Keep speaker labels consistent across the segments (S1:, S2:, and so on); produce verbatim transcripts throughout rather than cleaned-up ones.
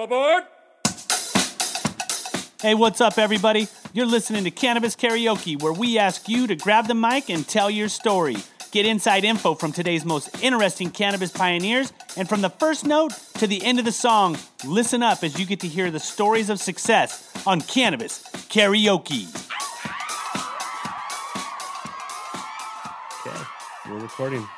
S1: aboard!
S2: Hey, what's up, everybody? You're listening to Cannabis Karaoke, where we ask you to grab the mic and tell your story. Get inside info from today's most interesting cannabis pioneers, and from the first note to the end of the song, listen up as you get to hear the stories of success on Cannabis Karaoke.
S3: Okay, we're recording.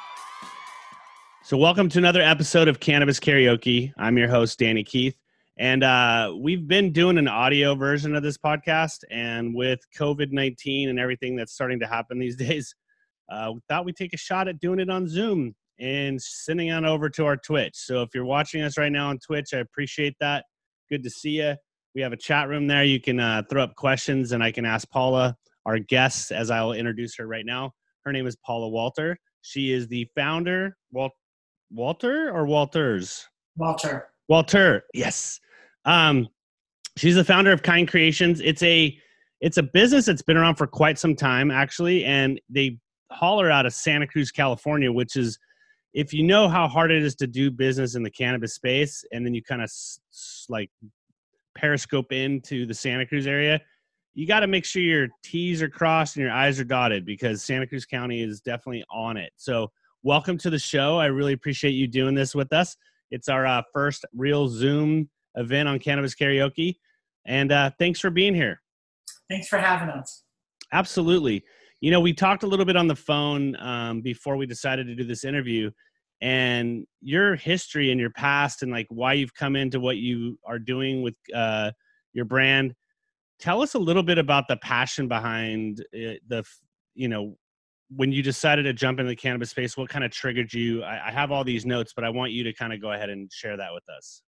S3: So welcome to another episode of Cannabis Karaoke. I'm your host, Danny Keith. And uh, we've been doing an audio version of this podcast. And with covid nineteen and everything that's starting to happen these days, uh, we thought we'd take a shot at doing it on Zoom and sending on over to our Twitch. So if you're watching us right now on Twitch, I appreciate that. Good to see you. We have a chat room there. You can uh, throw up questions and I can ask Paula, our guest, as I'll introduce her right now. Her name is Paula Walter. She is the founder, Wal- Walter or Walters?
S4: Walter.
S3: Walter, yes. Um, she's the founder of Kind Creations. It's a it's a business that's been around for quite some time, actually, and they holler out of Santa Cruz, California, which is, if you know how hard it is to do business in the cannabis space, and then you kind of s- s- like periscope into the Santa Cruz area, you got to make sure your T's are crossed and your I's are dotted, because Santa Cruz County is definitely on it. So welcome to the show. I really appreciate you doing this with us. It's our uh, first real Zoom event on Cannabis Karaoke. And uh, thanks for being here.
S4: Thanks for having us.
S3: Absolutely. You know, we talked a little bit on the phone um, before we decided to do this interview, and your history and your past and like why you've come into what you are doing with uh, your brand. Tell us a little bit about the passion behind uh, the, you know, when you decided to jump into the cannabis space. What kind of triggered you? I, I have all these notes, but I want you to kind of go ahead and share that with us.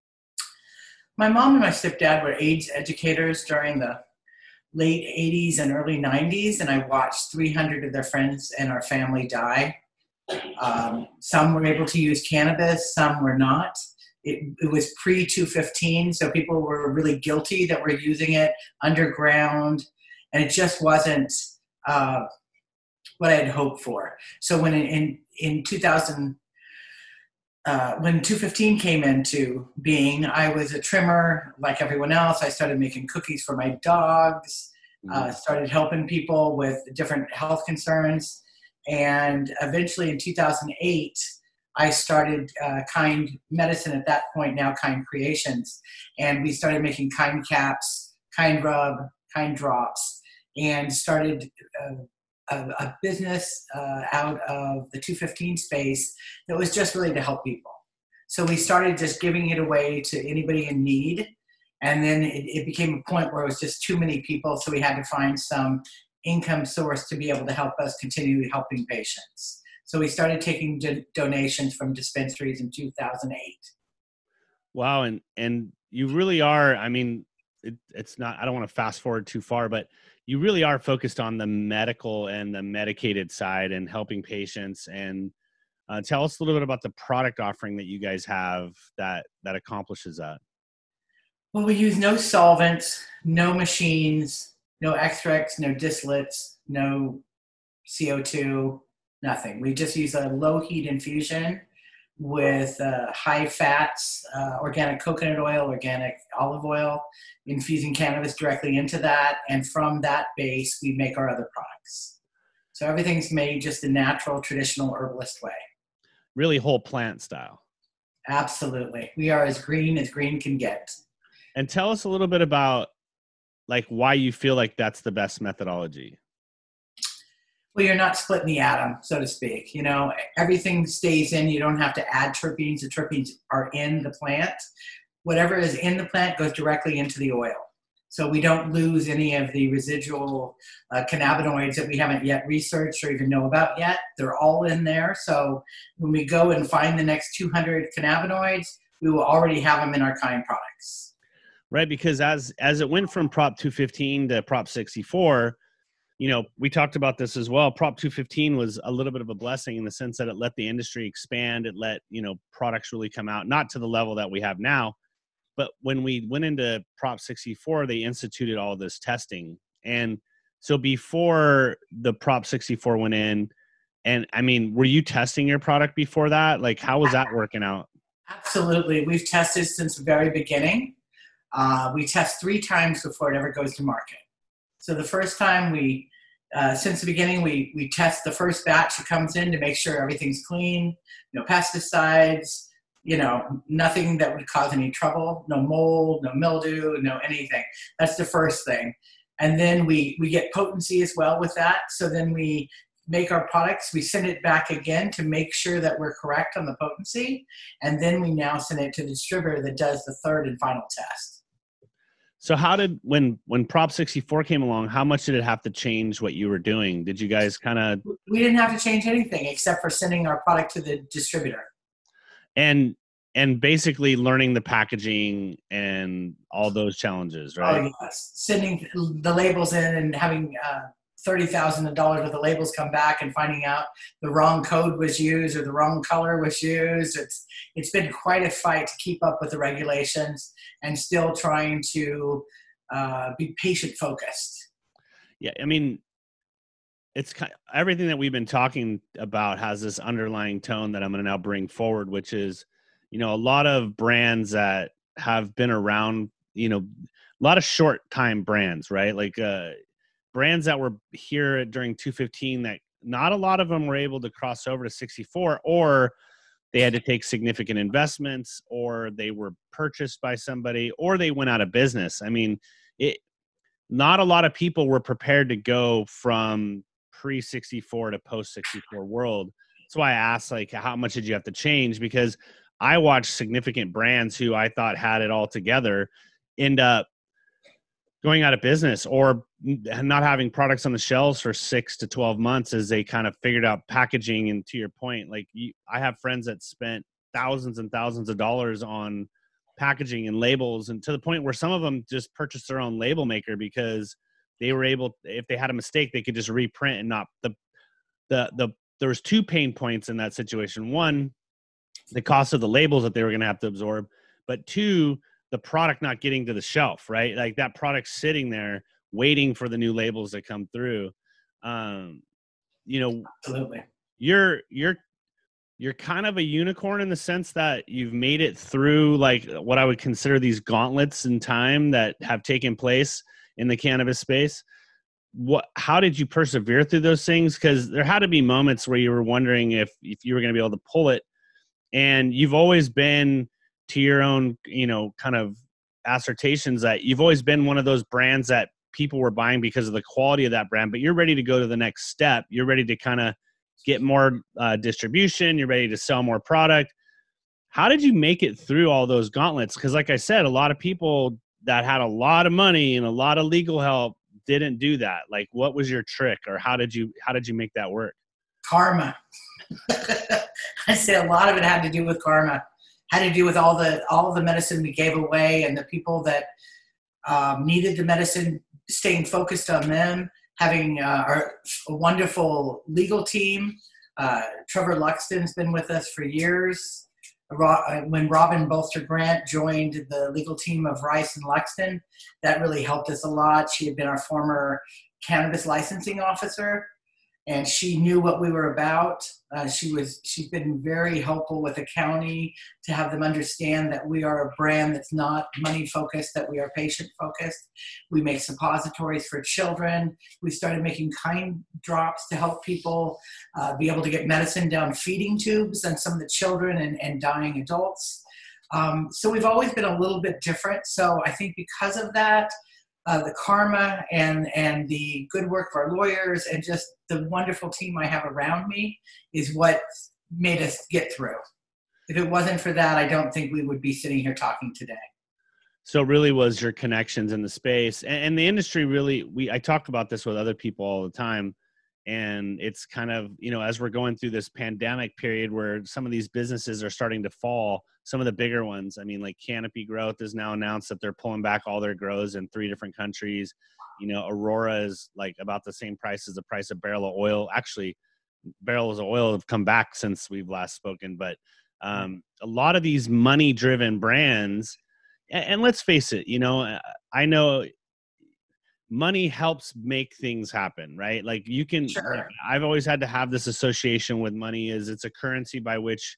S4: My mom and my stepdad were AIDS educators during the late eighties and early nineties, and I watched three hundred of their friends and our family die. Um, some were able to use cannabis, some were not. It, it was pre two fifteen, so people were really guilty that were using it underground, and it just wasn't uh, what I had hoped for. So when in, in, in two thousand, uh, when two fifteen came into being, I was a trimmer like everyone else. I started making cookies for my dogs, uh, started helping people with different health concerns. And eventually in two thousand eight, I started uh, Kind Medicine at that point, now Kind Creations. And we started making Kind Caps, Kind Rub, Kind Drops, and started uh, A, a business uh, out of the two fifteen space that was just really to help people. So we started just giving it away to anybody in need. And then it, it became a point where it was just too many people. So we had to find some income source to be able to help us continue helping patients. So we started taking do- donations from dispensaries in two thousand eight.
S3: Wow. And, and you really are, I mean, it, it's not, I don't want to fast forward too far, but you really are focused on the medical and the medicated side and helping patients. And uh, tell us a little bit about the product offering that you guys have that, that accomplishes that.
S4: Well, we use no solvents, no machines, no extracts, no distillates, no C O two, nothing. We just use a low heat infusion with uh, high fats, uh, organic coconut oil, organic olive oil, infusing cannabis directly into that. And from that base, we make our other products. So everything's made just the natural, traditional herbalist way.
S3: Really whole plant style.
S4: Absolutely. We are as green as green can get.
S3: And tell us a little bit about like why you feel like that's the best methodology.
S4: Well, you're not splitting the atom, so to speak. You know, everything stays in. You don't have to add terpenes. The terpenes are in the plant. Whatever is in the plant goes directly into the oil. So we don't lose any of the residual uh, cannabinoids that we haven't yet researched or even know about yet. They're all in there. So when we go and find the next two hundred cannabinoids, we will already have them in our Kind products.
S3: Right, because as as it went from Prop two fifteen to Prop sixty-four, you know, we talked about this as well. Prop two fifteen was a little bit of a blessing in the sense that it let the industry expand. It let, you know, products really come out, not to the level that we have now. But when we went into Prop sixty-four, they instituted all this testing. And so before the Prop sixty-four went in, and I mean, were you testing your product before that? Like, how was that working out?
S4: Absolutely. We've tested since the very beginning. Uh, we test three times before it ever goes to market. So the first time we, uh, since the beginning, we, we test the first batch that comes in to make sure everything's clean, no pesticides, you know, nothing that would cause any trouble, no mold, no mildew, no anything. That's the first thing. And then we, we get potency as well with that. So then we make our products, we send it back again to make sure that we're correct on the potency. And then we now send it to the distributor that does the third and final test.
S3: So how did, when, when Prop sixty-four came along, how much did it have to change what you were doing? Did you guys kind of?
S4: We didn't have to change anything except for sending our product to the distributor.
S3: And, and basically learning the packaging and all those challenges, right?
S4: Oh, yes. Sending the labels in and having uh, thirty thousand dollars worth of labels come back and finding out the wrong code was used or the wrong color was used. It's It's been quite a fight to keep up with the regulations and still trying to uh, be patient focused.
S3: Yeah, I mean, it's kind of, everything that we've been talking about has this underlying tone that I'm going to now bring forward, which is, you know, a lot of brands that have been around, you know, a lot of short time brands, right? Like uh, brands that were here during two fifteen that not a lot of them were able to cross over to sixty-four, or they had to take significant investments, or they were purchased by somebody, or they went out of business. I mean, it, not a lot of people were prepared to go from pre sixty-four to post sixty-four world. That's why I asked, like, how much did you have to change? Because I watched significant brands who I thought had it all together end up going out of business or not having products on the shelves for six to twelve months as they kind of figured out packaging. And to your point, like you, I have friends that spent thousands and thousands of dollars on packaging and labels, and to the point where some of them just purchased their own label maker because they were able, if they had a mistake, they could just reprint and not the, the, the, there was two pain points in that situation. One, the cost of the labels that they were going to have to absorb, but two, the product not getting to the shelf, right? Like that product sitting there waiting for the new labels to come through. Um, you know,
S4: Absolutely.
S3: you're, you're, you're kind of a unicorn in the sense that you've made it through like what I would consider these gauntlets in time that have taken place in the cannabis space. What, how did you persevere through those things? Because there had to be moments where you were wondering if, if you were going to be able to pull it. And you've always been, to your own, you know, kind of assertions, that you've always been one of those brands that people were buying because of the quality of that brand, but you're ready to go to the next step. You're ready to kind of get more uh, distribution. You're ready to sell more product. How did you make it through all those gauntlets? Because like I said, a lot of people that had a lot of money and a lot of legal help didn't do that. Like, what was your trick, or how did you, how did you make that work?
S4: Karma. I say a lot of it had to do with karma. Had to do with all the all of the medicine we gave away and the people that um, needed the medicine, staying focused on them, having uh, our a wonderful legal team. Uh, Trevor Luxton's been with us for years. When Robin Bolster Grant joined the legal team of Rice and Luxton, that really helped us a lot. She had been our former cannabis licensing officer, and she knew what we were about. Uh, she was, she's been very helpful with the county to have them understand that we are a brand that's not money focused, that we are patient focused. We make suppositories for children. We started making kind drops to help people uh, be able to get medicine down feeding tubes and some of the children and, and dying adults. Um, so we've always been a little bit different. So I think because of that, Uh, the karma and and the good work of our lawyers and just the wonderful team I have around me is what made us get through. If it wasn't for that, I don't think we would be sitting here talking today.
S3: So it really was your connections in the space, and, and the industry really, we, I talk about this with other people all the time. And it's kind of, you know, as we're going through this pandemic period where some of these businesses are starting to fall, some of the bigger ones, I mean, like Canopy Growth has now announced that they're pulling back all their grows in three different countries. You know, Aurora is like about the same price as the price of barrel of oil. Actually, barrels of oil have come back since we've last spoken, but um, a lot of these money driven brands, and, and let's face it, you know, I know money helps make things happen, right? Like you can,
S4: Sure.
S3: like, I've always had to have this association with money is it's a currency by which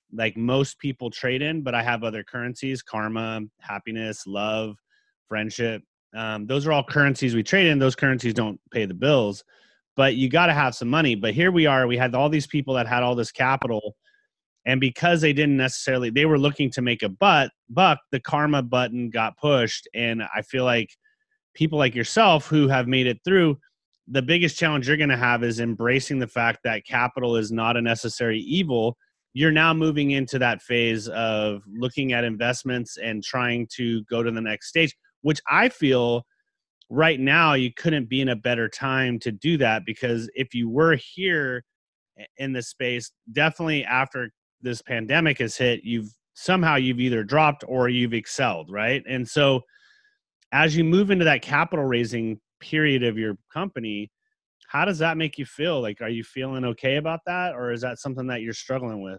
S3: like most people trade in, but I have other currencies: karma, happiness, love, friendship. Um, those are all currencies we trade in. Those currencies don't pay the bills, but you got to have some money. But here we are, we had all these people that had all this capital, and because they didn't necessarily, they were looking to make a butt, buck, the karma button got pushed. And I feel like people like yourself who have made it through, the biggest challenge you're going to have is embracing the fact that capital is not a necessary evil. You're now moving into that phase of looking at investments and trying to go to the next stage, which I feel right now you couldn't be in a better time to do that, because if you were here in this space, definitely after this pandemic has hit, you've somehow you've either dropped or you've excelled, right? And so as you move into that capital raising period of your company, how does that make you feel? Like, are you feeling okay about that, or is that something that you're struggling with?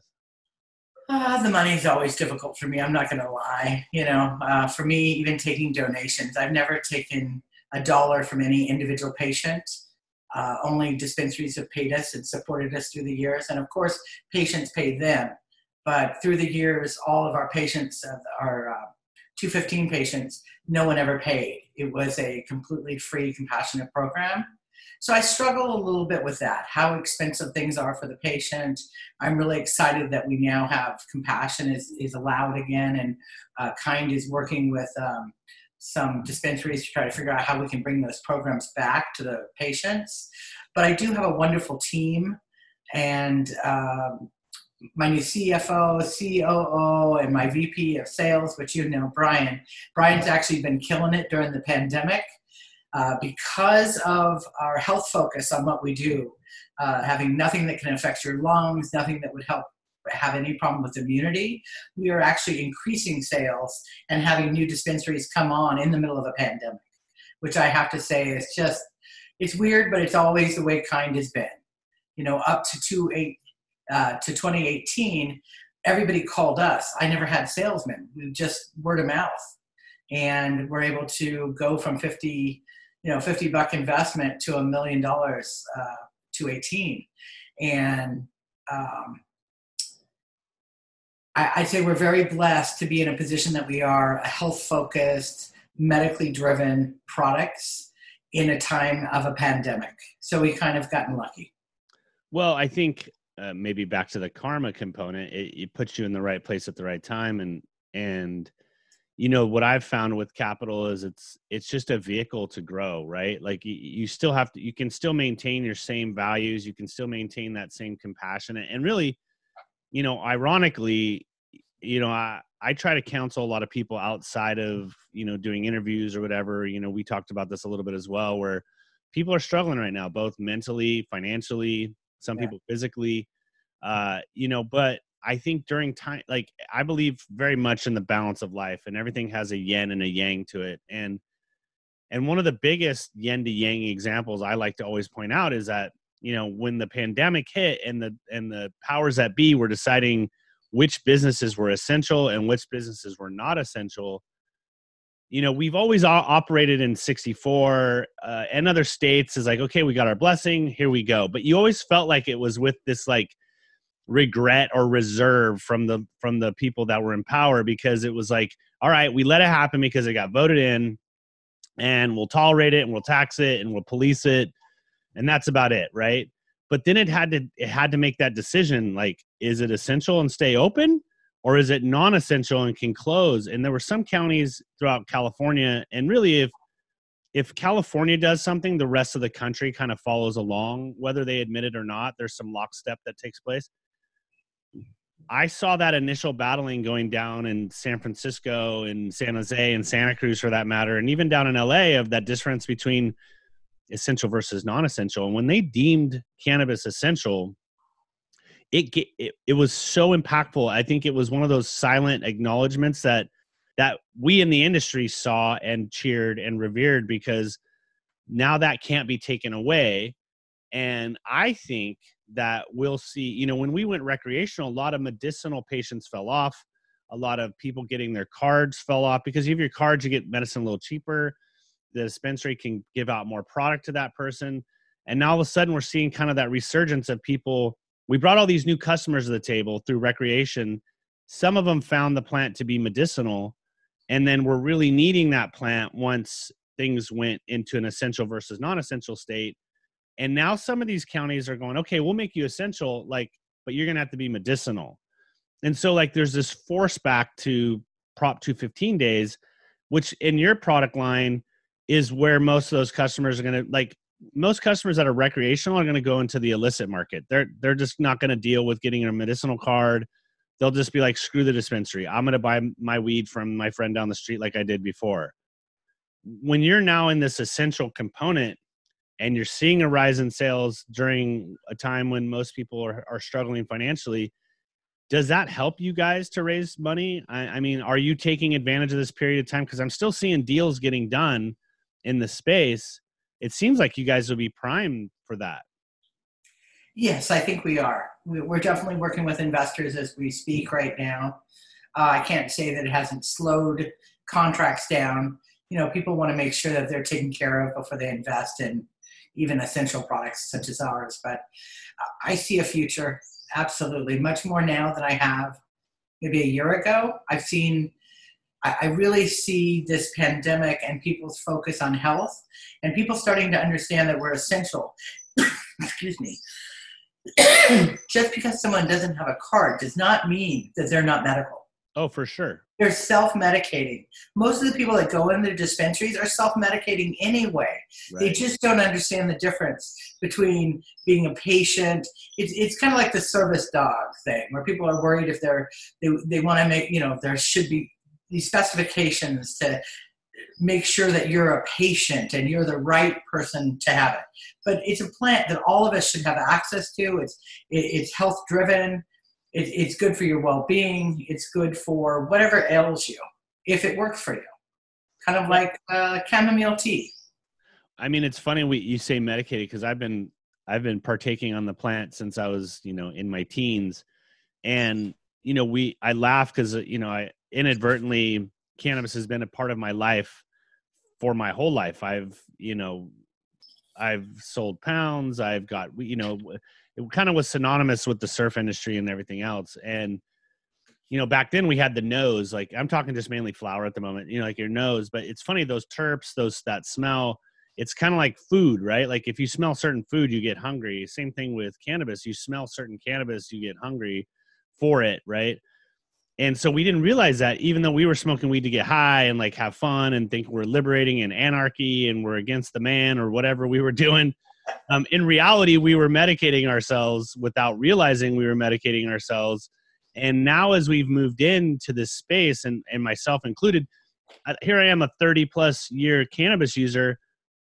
S4: Uh, the money is always difficult for me. I'm not going to lie. You know, uh, for me, even taking donations, I've never taken a dollar from any individual patient. Uh, only dispensaries have paid us and supported us through the years. And of course, patients pay them. But through the years, all of our patients, uh, our uh, two fifteen patients, no one ever paid. It was a completely free, compassionate program. So I struggle a little bit with that, how expensive things are for the patient. I'm really excited that we now have compassion is, is allowed again, and uh, Kind is working with um, some dispensaries to try to figure out how we can bring those programs back to the patients. But I do have a wonderful team, and um, my new C F O, C O O, and my V P of sales, which you know, Brian. Brian's actually been killing it during the pandemic. Uh, because of our health focus on what we do, uh, having nothing that can affect your lungs, nothing that would help have any problem with immunity, we are actually increasing sales and having new dispensaries come on in the middle of a pandemic, which I have to say is just, it's weird, but it's always the way Kind has been. You know, up to two eight, uh, to twenty eighteen, everybody called us. I never had salesmen. We just word of mouth. And we're able to go from fifty, you know, fifty buck investment to a million dollars uh, to eighteen. And um, I, I'd say we're very blessed to be in a position that we are a health-focused, medically driven products in a time of a pandemic. So we kind of gotten lucky.
S3: Well, I think uh, maybe back to the karma component, it, it puts you in the right place at the right time. And, and, you know, what I've found with capital is it's, it's just a vehicle to grow, right? Like you, you still have to, you can still maintain your same values. You can still maintain that same compassion. And really, you know, ironically, you know, I, I try to counsel a lot of people outside of, you know, doing interviews or whatever. You know, we talked about this a little bit as well, where people are struggling right now, both mentally, financially, some yeah. people physically, uh, you know, but I think during time, like I believe very much in the balance of life, and everything has a yin and a yang to it. And, and one of the biggest yin to yang examples I like to always point out is that, you know, when the pandemic hit and the, and the powers that be were deciding which businesses were essential and which businesses were not essential, you know, we've always o- operated in sixty-four uh, and other states is like, okay, we got our blessing, here we go. But you always felt like it was with this like regret or reserve from the, from the people that were in power, because it was like, all right, we let it happen because it got voted in, and we'll tolerate it and we'll tax it and we'll police it. And that's about it. Right. But then it had to, it had to make that decision. Like, is it essential and stay open, or is it non-essential and can close? And there were some counties throughout California, and really if, if California does something, the rest of the country kind of follows along, whether they admit it or not. There's some lockstep that takes place. I saw that initial battling going down in San Francisco and San Jose and Santa Cruz for that matter, and even down in L A, of that difference between essential versus non-essential. And when they deemed cannabis essential, it, it it was so impactful. I think it was one of those silent acknowledgments that that we in the industry saw and cheered and revered, because now that can't be taken away. And I think that we'll see, you know, when we went recreational, a lot of medicinal patients fell off. A lot of people getting their cards fell off, because you have your cards, you get medicine a little cheaper. The dispensary can give out more product to that person. And now all of a sudden we're seeing kind of that resurgence of people we brought all these new customers to the table through recreation. Some of them found the plant to be medicinal, and then we're really needing that plant once things went into an essential versus non-essential state. And now some of these counties are going, okay, we'll make you essential, like, but you're going to have to be medicinal. And so like, there's this force back to Prop two fifteen days, which in your product line is where most of those customers are going to, like, most customers that are recreational are going to go into the illicit market. They're, they're just not going to deal with getting a medicinal card. They'll just be like, screw the dispensary. I'm going to buy my weed from my friend down the street like I did before. When you're now in this essential component and you're seeing a rise in sales during a time when most people are, are struggling financially, does that help you guys to raise money? I, I mean, are you taking advantage of this period of time? Because I'm still seeing deals getting done in the space. It seems like you guys will be primed for that.
S4: Yes, I think we are. We're definitely working with investors as we speak right now. Uh, I can't say that it hasn't slowed contracts down. You know, people want to make sure that they're taken care of before they invest in even essential products such as ours. But I see a future, absolutely, much more now than I have maybe a year ago. I've seen, I really see this pandemic and people's focus on health and people starting to understand that we're essential. Excuse me. Just because someone doesn't have a card does not mean that they're not medical.
S3: Oh, for sure.
S4: They're self-medicating. Most of the people that go into dispensaries are self-medicating anyway. Right. They just don't understand the difference between being a patient. It's it's kind of like the service dog thing, where people are worried if they're they they want to make, you know, there should be these specifications to make sure that you're a patient and you're the right person to have it. But it's a plant that all of us should have access to. It's it, it's health driven. It, it's good for your well-being. It's good for whatever ails you, if it works for you. Kind of like uh, chamomile tea.
S3: I mean, it's funny we you say medicated, because I've been I've been partaking on the plant since I was, you know, in my teens, and you know we I laugh because you know I inadvertently cannabis has been a part of my life for my whole life. I've you know I've sold pounds. I've got you know. It kind of was synonymous with the surf industry and everything else. And, you know, back then we had the nose, like I'm talking just mainly flower at the moment, you know, like your nose, but it's funny, those terps, those, that smell, it's kind of like food, right? Like if you smell certain food, you get hungry. Same thing with cannabis. You smell certain cannabis, you get hungry for it. Right. And so we didn't realize that, even though we were smoking weed to get high and like have fun and think we're liberating and anarchy and we're against the man or whatever we were doing. Um, in reality, we were medicating ourselves without realizing we were medicating ourselves. And now as we've moved into this space, and, and myself included, here I am, a thirty plus year cannabis user.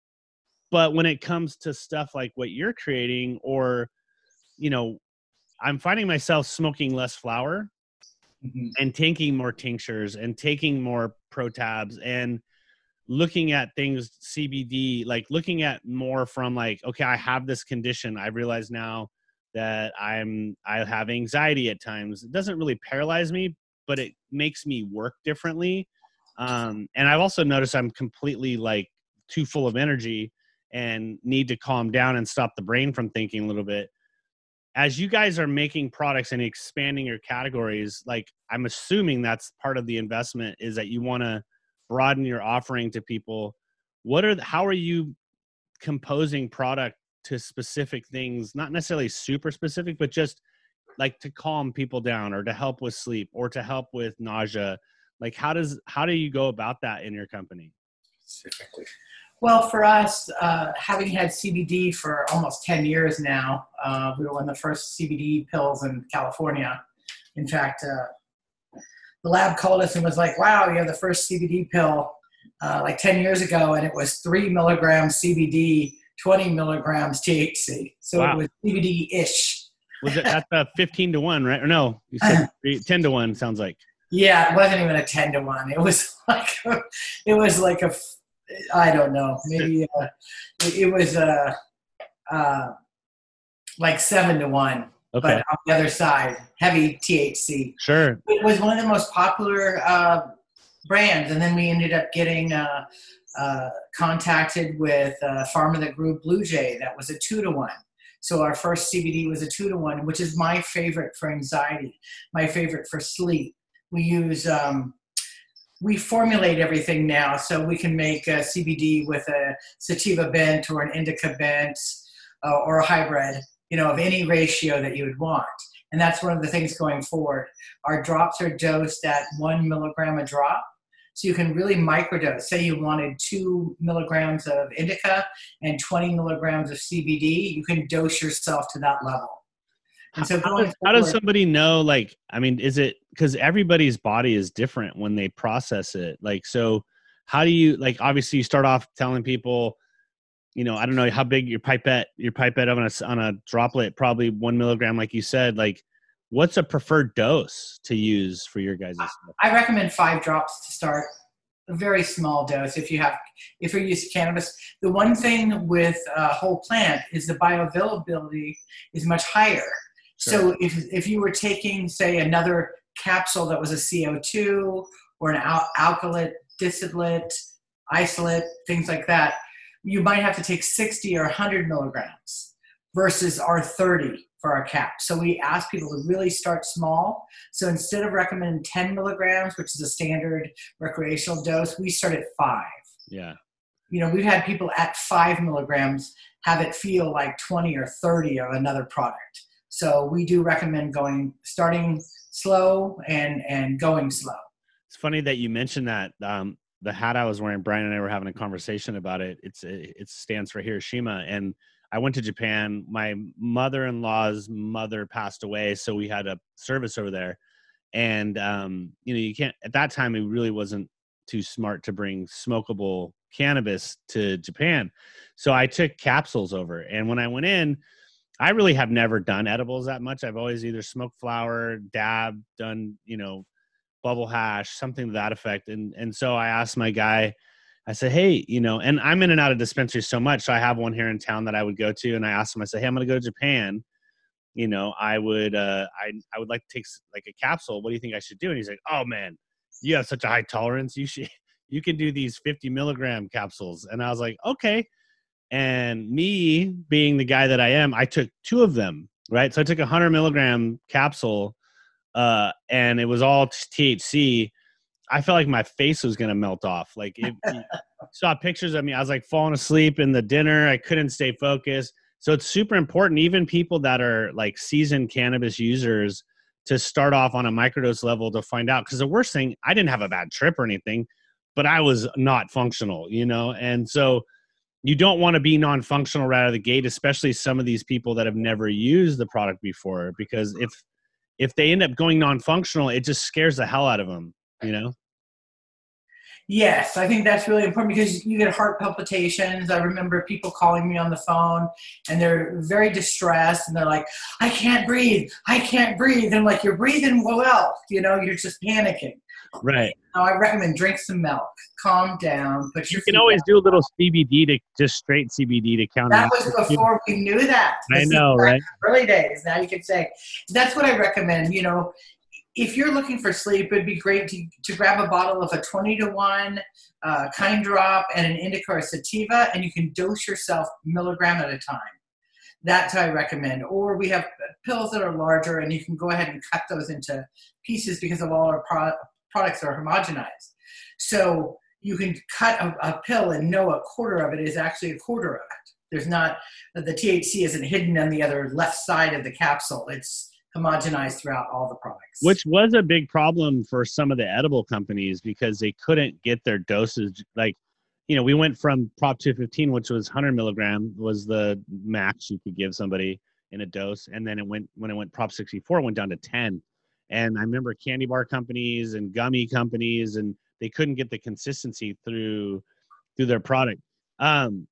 S3: But when it comes to stuff like what you're creating, or, you know, I'm finding myself smoking less flower mm-hmm. and taking more tinctures and taking more pro tabs and looking at things C B D, like looking at more from like, okay, I have this condition. I realize now that I'm, I have anxiety at times. It doesn't really paralyze me, but it makes me work differently. Um, and I've also noticed I'm completely like too full of energy and need to calm down and stop the brain from thinking a little bit. As you guys are making products and expanding your categories, like I'm assuming that's part of the investment, is that you want to broaden your offering to people. What are the, how are you composing product to specific things, not necessarily super specific, but just like to calm people down or to help with sleep or to help with nausea? Like how does, how do you go about that in your company?
S4: Specifically. Well, for us, uh, having had C B D for almost ten years now, uh, we were one of the first C B D pills in California. In fact, uh, the lab called us and was like, wow, you have the first C B D pill uh, like ten years ago, and it was three milligrams C B D, twenty milligrams T H C. So wow. It was C B D-ish.
S3: Was it at the fifteen to one, right? Or no, you said ten to one, sounds like.
S4: Yeah, it wasn't even a ten to one. It was like, a, it was like a, I don't know, maybe uh, it, it was uh, uh, like seven to one. Okay. But on the other side, heavy T H C.
S3: Sure.
S4: It was one of the most popular uh, brands. And then we ended up getting uh, uh, contacted with a pharma that grew Blue Jay. That was a two to one. So our first C B D was a two to one, which is my favorite for anxiety, my favorite for sleep. We use, um, we formulate everything now, so we can make a C B D with a sativa bent or an indica bent uh, or a hybrid, you know, of any ratio that you would want. And that's one of the things going forward. Our drops are dosed at one milligram a drop. So you can really microdose. Say you wanted two milligrams of indica and twenty milligrams of C B D, you can dose yourself to that level. And so
S3: how, does, how does somebody know, like, I mean, is it, because everybody's body is different when they process it. Like, so how do you, like, obviously you start off telling people, you know, I don't know how big your pipette, your pipette on a, on a droplet, probably one milligram, like you said, like, what's a preferred dose to use for your guys' stuff?
S4: I recommend five drops to start. A very small dose if you have, if you're using cannabis. The one thing with a whole plant is the bioavailability is much higher. Sure. So if if you were taking, say, another capsule that was a C O two or an al- alkylate, distillate, isolate, things like that, you might have to take sixty or one hundred milligrams versus our thirty for our cap. So we ask people to really start small. So instead of recommending ten milligrams, which is a standard recreational dose, we start at five.
S3: Yeah.
S4: You know, we've had people at five milligrams have it feel like twenty or thirty of another product. So we do recommend going, starting slow and, and going slow.
S3: It's funny that you mentioned that. Um, the hat I was wearing, Brian and I were having a conversation about it. It's, it stands for Hiroshima. And I went to Japan. My mother-in-law's mother passed away, so we had a service over there. And, um, you know, you can't, at that time, it really wasn't too smart to bring smokable cannabis to Japan. So I took capsules over. And when I went in, I really have never done edibles that much. I've always either smoked flower, dab, done, you know, bubble hash, something to that effect. And, and so I asked my guy, I said, hey, you know, and I'm in and out of dispensaries so much. So I have one here in town that I would go to. And I asked him, I said, hey, I'm going to go to Japan. You know, I would, uh, I, I would like to take like a capsule. What do you think I should do? And he's like, oh man, you have such a high tolerance. You should, you can do these fifty milligram capsules. And I was like, okay. And me being the guy that I am, I took two of them, right? So I took a hundred milligram capsule, uh, and it was all T H C. I felt like my face was going to melt off. Like, it, you saw pictures of me. I was like falling asleep in the dinner. I couldn't stay focused. So it's super important, even people that are like seasoned cannabis users, to start off on a microdose level to find out. Because the worst thing, I didn't have a bad trip or anything, but I was not functional, you know? And so you don't want to be non-functional right out of the gate, especially some of these people that have never used the product before, because if, if they end up going non-functional, it just scares the hell out of them, you know?
S4: Yes, I think that's really important because you get heart palpitations. I remember people calling me on the phone and they're very distressed and they're like, I can't breathe. I can't breathe. And I'm like, you're breathing well, you know, you're just panicking.
S3: Right.
S4: So I recommend drink some milk, calm down. Put your
S3: you can always do a little C B D to just straight C B D to count.
S4: That was before we knew that.
S3: I know, right?
S4: Early days. Now you can say, that's what I recommend. You know, if you're looking for sleep, it'd be great to, to grab a bottle of a twenty to one uh, kind drop and an indica or sativa, and you can dose yourself milligram at a time. That's what I recommend. Or we have pills that are larger, and you can go ahead and cut those into pieces because of all our pro- products are homogenized. So you can cut a, a pill and know a quarter of it is actually a quarter of it. There's not, the T H C isn't hidden on the other left side of the capsule. It's homogenized throughout all the products.
S3: Which was a big problem for some of the edible companies because they couldn't get their dosage. Like, you know, we went from Prop two fifteen, which was one hundred milligram, was the max you could give somebody in a dose. And then it went, when it went Prop sixty-four, it went down to ten. And I remember candy bar companies and gummy companies, and they couldn't get the consistency through, through their product. Um,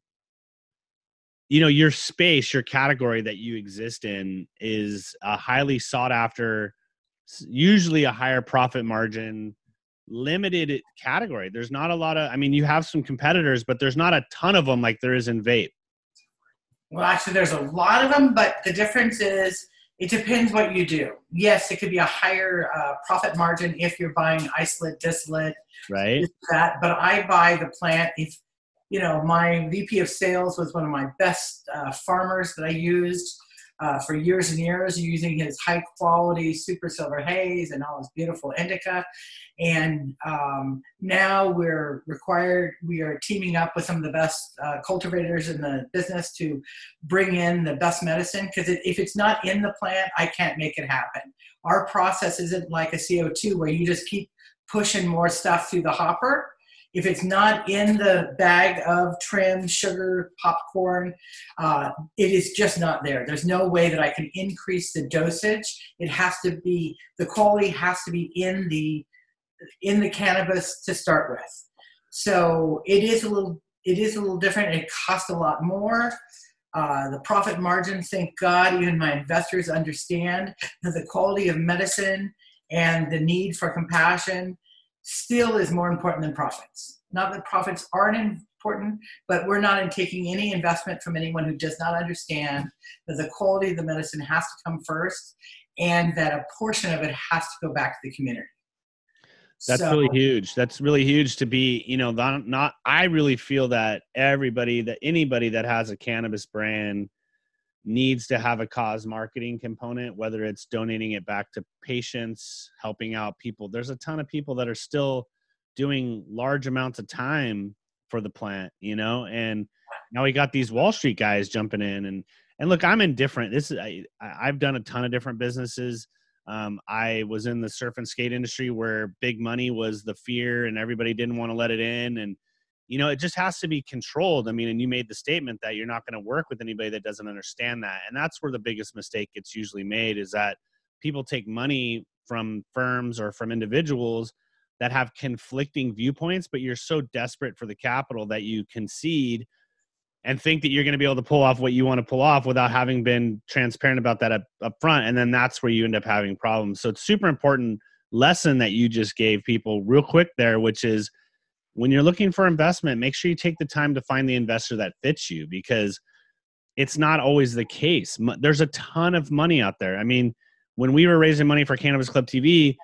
S3: you know, your space, your category that you exist in is a highly sought after, usually a higher profit margin, limited category. There's not a lot of, I mean, you have some competitors, but there's not a ton of them like there is in vape.
S4: Well, actually, there's a lot of them, but the difference is it depends what you do. Yes, it could be a higher uh, profit margin if you're buying isolate, distillate,
S3: right?
S4: That, but I buy the plant if you know, my V P of sales was one of my best uh, farmers that I used uh, for years and years, using his high quality super silver haze and all his beautiful indica. And um, now we're required, we are teaming up with some of the best uh, cultivators in the business to bring in the best medicine, because it, if it's not in the plant, I can't make it happen. Our process isn't like a C O two where you just keep pushing more stuff through the hopper. If it's not in the bag of trim, sugar, popcorn, uh, it is just not there. There's no way that I can increase the dosage. It has to be, the quality has to be in the in the cannabis to start with. So it is a little, it is a little different. It costs a lot more. Uh, the profit margins, thank God, even my investors understand that the quality of medicine and the need for compassion still is more important than profits. Not that profits aren't important, but we're not in taking any investment from anyone who does not understand that the quality of the medicine has to come first, and that a portion of it has to go back to the community.
S3: That's
S4: so,
S3: really huge. That's really huge to be, you know, not, not, I really feel that everybody, that anybody that has a cannabis brand needs to have a cause marketing component, whether it's donating it back to patients, helping out people. There's a ton of people that are still doing large amounts of time for the plant, you know, and now we got these Wall Street guys jumping in, and, and look, I'm indifferent. This is, I, I've done a ton of different businesses. Um, I was in the surf and skate industry where big money was the fear and everybody didn't want to let it in. And, you know, it just has to be controlled. I mean, and you made the statement that you're not going to work with anybody that doesn't understand that. And that's where the biggest mistake gets usually made, is that people take money from firms or from individuals that have conflicting viewpoints, but you're so desperate for the capital that you concede and think that you're going to be able to pull off what you want to pull off without having been transparent about that up, up front. And then that's where you end up having problems. So it's super important lesson that you just gave people real quick there, which is when you're looking for investment, make sure you take the time to find the investor that fits you, because it's not always the case. There's a ton of money out there. I mean, when we were raising money for Cannabis Club T V,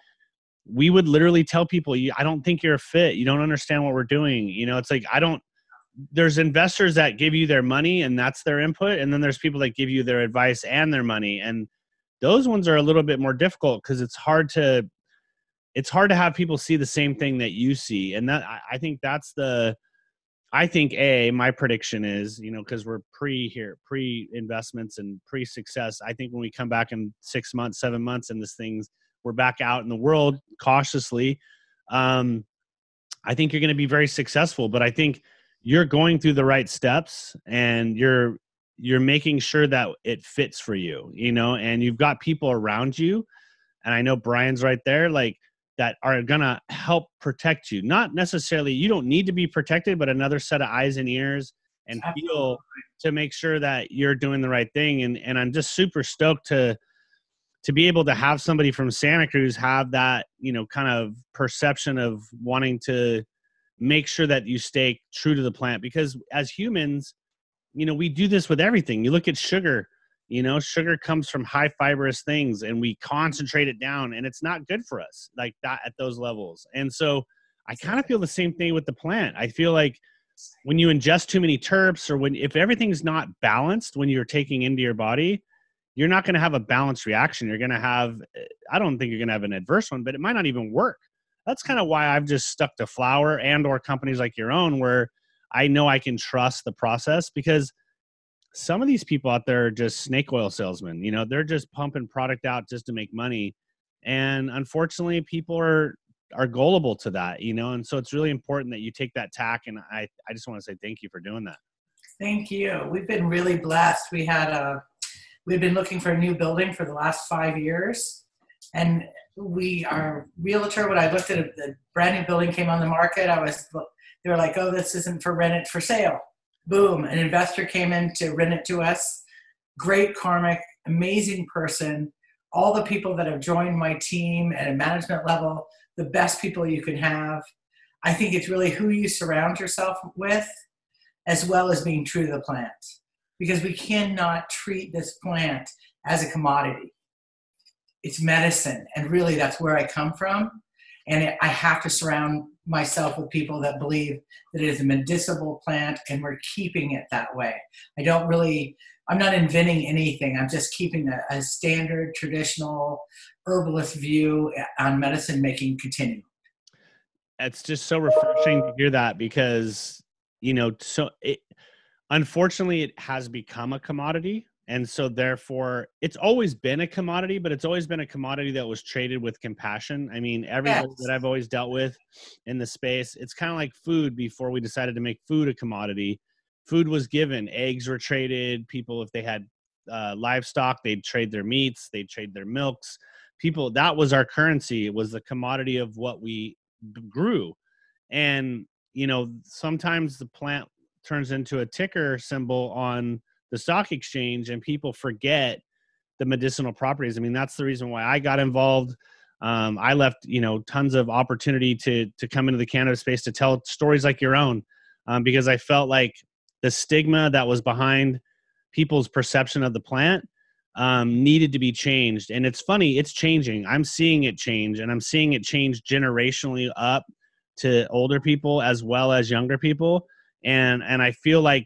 S3: we would literally tell people, I don't think you're a fit. You don't understand what we're doing. You know, it's like, I don't, there's investors that give you their money and that's their input. And then there's people that give you their advice and their money. And those ones are a little bit more difficult because it's hard to, it's hard to have people see the same thing that you see. And that, I, I think that's the, I think a, my prediction is, you know, cause we're pre here, pre investments and pre success. I think when we come back in six months, seven months and this thing's, we're back out in the world cautiously. Um, I think you're going to be very successful, but I think you're going through the right steps and you're, you're making sure that it fits for you, you know, and you've got people around you. And I know Brian's right there, like that are going to help protect you. Not necessarily, you don't need to be protected, but another set of eyes and ears and feel to make sure that you're doing the right thing. And, and I'm just super stoked to, to be able to have somebody from Santa Cruz have that, you know, kind of perception of wanting to make sure that you stay true to the plant, because as humans, you know, we do this with everything. You look at sugar, you know, sugar comes from high fibrous things and we concentrate it down and it's not good for us like that at those levels. And so I kind of feel the same thing with the plant. I feel like when you ingest too many terps, or when, if everything's not balanced when you're taking into your body, you're not going to have a balanced reaction. You're going to have, I don't think you're going to have an adverse one, but it might not even work. That's kind of why I've just stuck to flower and or companies like your own, where I know I can trust the process, because some of these people out there are just snake oil salesmen. You know, they're just pumping product out just to make money. And unfortunately, people are, are gullible to that, you know? And so it's really important that you take that tack. And I, I just want to say thank you for doing that.
S4: Thank you. We've been really blessed. We had a, we've been looking for a new building for the last five years. And we are realtor. When I looked at it, the brand new building came on the market, I was, they were like, oh, this isn't for rent, it's for sale. Boom. An investor came in to rent it to us. Great karmic, amazing person. All the people that have joined my team at a management level, the best people you can have. I think it's really who you surround yourself with, as well as being true to the plant. Because we cannot treat this plant as a commodity. It's medicine. And really that's where I come from. And it, I have to surround myself with people that believe that it is a medicinal plant and we're keeping it that way. I don't really, I'm not inventing anything. I'm just keeping a, a standard, traditional, herbalist view on medicine making continue.
S3: It's just so refreshing to hear that because, you know, so it, unfortunately it has become a commodity. And so therefore it's always been a commodity, but it's always been a commodity that was traded with compassion. I mean, everybody
S4: Yes.
S3: that I've always dealt with in the space, it's kind of like food before we decided to make food a commodity. Food was given, eggs were traded. People, if they had uh, livestock, they'd trade their meats, they'd trade their milks. People, that was our currency. It was the commodity of what we grew. And, you know, sometimes the plant turns into a ticker symbol on the stock exchange and people forget the medicinal properties. I mean, that's the reason why I got involved. Um, I left, you know, tons of opportunity to, to come into the cannabis space to tell stories like your own, um, because I felt like the stigma that was behind people's perception of the plant um, needed to be changed. And it's funny, it's changing. I'm seeing it change, and I'm seeing it change generationally up to older people as well as younger people. And, and I feel like,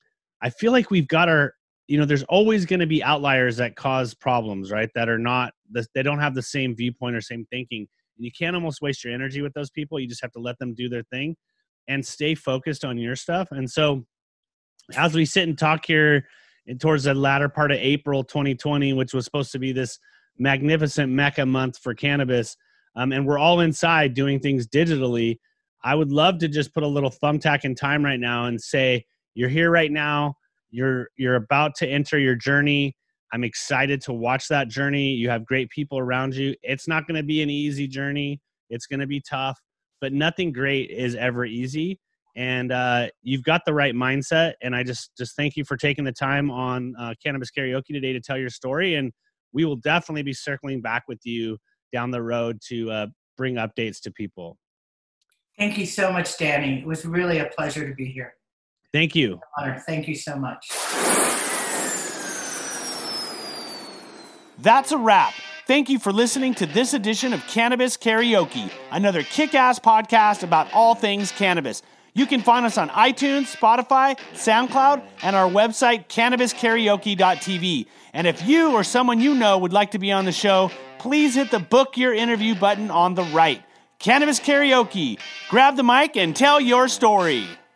S3: I feel like we've got our, you know, there's always going to be outliers that cause problems, right? That are not, they don't have the same viewpoint or same thinking. And you can't almost waste your energy with those people. You just have to let them do their thing and stay focused on your stuff. And so as we sit and talk here towards the latter part of April twenty twenty, which was supposed to be this magnificent Mecca month for cannabis, um, and we're all inside doing things digitally, I would love to just put a little thumbtack in time right now and say, you're here right now. You're you're about to enter your journey. I'm excited to watch that journey. You have great people around you. It's not going to be an easy journey. It's going to be tough, but nothing great is ever easy. And uh, you've got the right mindset. And I just just thank you for taking the time on uh, Cannabis Karaoke today to tell your story. And we will definitely be circling back with you down the road to uh, bring updates to people.
S4: Thank you so much, Danny. It was really a pleasure to be here.
S3: Thank you.
S4: Honor. Thank you so much.
S2: That's a wrap. Thank you for listening to this edition of Cannabis Karaoke, another kick-ass podcast about all things cannabis. You can find us on iTunes, Spotify, SoundCloud, and our website, cannabis karaoke dot t v. And if you or someone you know would like to be on the show, please hit the book your interview button on the right. Cannabis Karaoke. Grab the mic and tell your story.